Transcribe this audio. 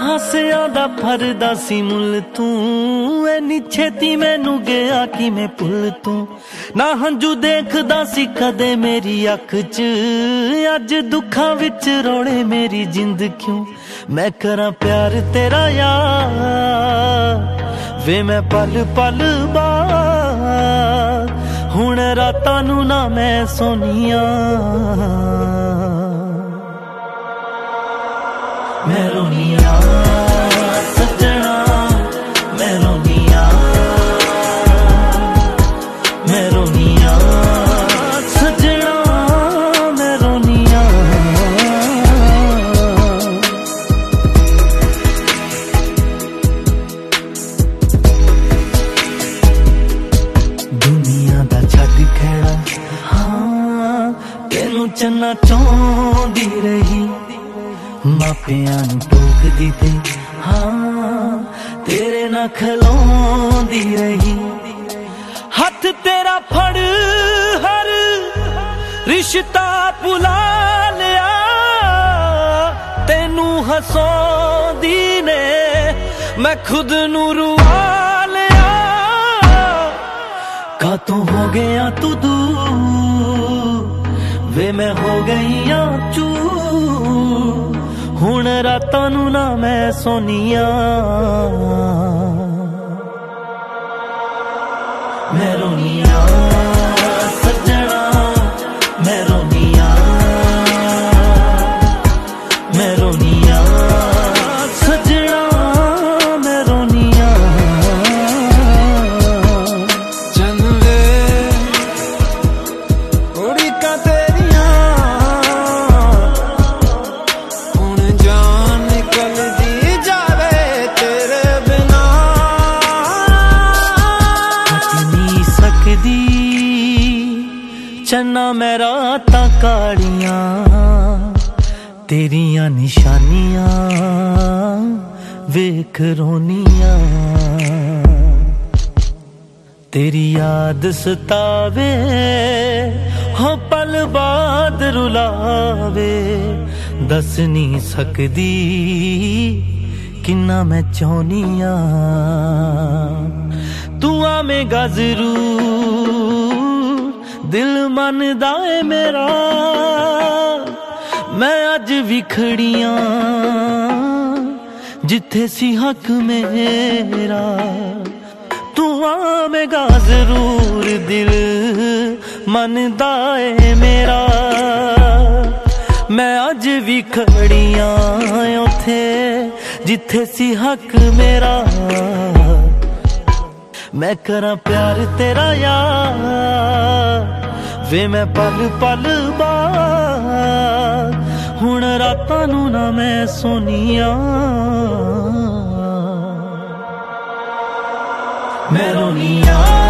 ਹਾਸਿਆਂ ਦਾ ਫਰਦਾ ਸੀ ਮੁੱਲ ਤੂੰ, ਐਨੀ ਛੇਤੀ ਮੈਨੂੰ ਗਿਆ ਕਿਵੇਂ ਭੁੱਲ ਤੂੰ। ਨਾ ਹੰਝੂ ਦੇਖਦਾ ਸੀ ਕਦੇ ਮੇਰੀ ਅੱਖ 'ਚ, ਅੱਜ ਦੁੱਖਾਂ ਵਿੱਚ ਰੋਲੇ ਮੇਰੀ ਜਿੰਦ ਕਿਉਂ। ਮੈਂ ਕਰਾਂ ਪਿਆਰ ਤੇਰਾ ਯਾਰ ਵੇ ਮੈਂ ਪਲ ਪਲ ਬਾਅਦ, ਹੁਣ ਰਾਤਾਂ ਨੂੰ ਨਾ ਮੈਂ ਸੋਨੀਆਂ। ਮੈਂ ਰੋਨੀਆਂ ਸੱਜਣਾ, ਮੈਂ ਰੋਨੀਆਂ, ਮੈਂ ਰੋਨੀਆਂ ਸੱਜਣਾ, ਮੈਂ ਰੋਨੀਆਂ। ਦੁਨੀਆ ਦਾ ਛੱਡ ਖੜਾ ਹਾਂ, ਤੈਨੂੰ ਚੰਨਾ ਚਾਹੁੰਦੀ ਰਹੀ, ਮਾਪਿਆਂ ਨੂੰ ਟੋਕਦੀ ਤੇ ਹਾਂ ਤੇਰੇ ਨਾਲ ਖਲੋਂਦੀ ਰਹੀ। ਹੱਥ ਤੇਰਾ ਫੜ ਹਰ ਰਿਸ਼ਤਾ ਭੁਲਾ ਲਿਆ, ਤੈਨੂੰ ਹਸਾਉਂਦੀ ਨੇ ਮੈਂ ਖੁਦ ਨੂੰ ਰੁਆ ਲਿਆ। ਕਾਤੋਂ ਹੋ ਗਿਆ ਤੂੰ ਦੂਰ ਵੇ ਮੈਂ ਹੋ ਗਈ ਆ ਚੂਰ, ਹੁਣ ਰਾਤਾਂ ਨੂੰ ਨਾ ਮੈਂ ਸੋਨੀਆਂ। ਮੈਂ ਰੋਨੀਆਂ ਸੱਜਣਾ, ਮੈਂ ਰੋਨੀਆਂ, ਮੈਂ ਰੋਨੀਆਂ ਸੱਜਣਾ, ਮੈਂ ਰੋਨੀਆਂ। ਚੰਵੇ ਉੜੀਕਾਂ ਤੇਰੀਆਂ, ਹੁਣ ਜਾਨ ਨਿਕਲਦੀ ਜਾਵੇ ਤੇਰੇ ਬਿਨਾ। ਕੱਟ ਨਹੀਂ ਸਕਦੀ ਚੰਨਾ ਮੈਂ ਰਾਤਾਂ ਕਾਲੀਆਂ, ਤੇਰੀਆਂ ਨਿਸ਼ਾਨੀਆਂ ਵੇਖ ਰੋਨੀਆਂ। ਤੇਰੀ ਯਾਦ ਸਤਾਵੇ ਹੋ ਪਲ ਬਾਅਦ ਰੁਲਾਵੇ, ਦੱਸ ਨਹੀਂ ਸਕਦੀ ਕਿੰਨਾ ਮੈਂ ਚਾਹੁੰਨੀਆਂ। ਤੂੰ ਆਵੇਂਗਾ ਜ਼ਰੂਰ ਦਿਲ ਮੰਨਦਾ ਏ ਮੇਰਾ, ਮੈਂ ਅੱਜ ਵਿਖੜੀਆਂ ਜਿੱਥੇ ਸੀ ਹੱਕ ਮੇਰਾ। ਤੂੰ ਆਵੇਂਗਾ ਜ਼ਰੂਰ ਦਿਲ ਮੰਨਦਾ ਏ ਮੇਰਾ, ਮੈਂ ਅੱਜ ਵਿਖੜੀਆਂ ਉੱਥੇ ਜਿੱਥੇ ਸੀ ਹੱਕ ਮੇਰਾ। ਮੈਂ ਕਰਾਂ ਪਿਆਰ ਤੇਰਾ ਯਾਰ ਵੇ ਮੈਂ ਪਲ ਪਲ ਬਾਅਦ, ਹੁਣ ਰਾਤਾਂ ਨੂੰ ਨਾ ਮੈਂ ਸੋਨੀਆਂ। ਮੈਂ ਰੋਨੀਆਂ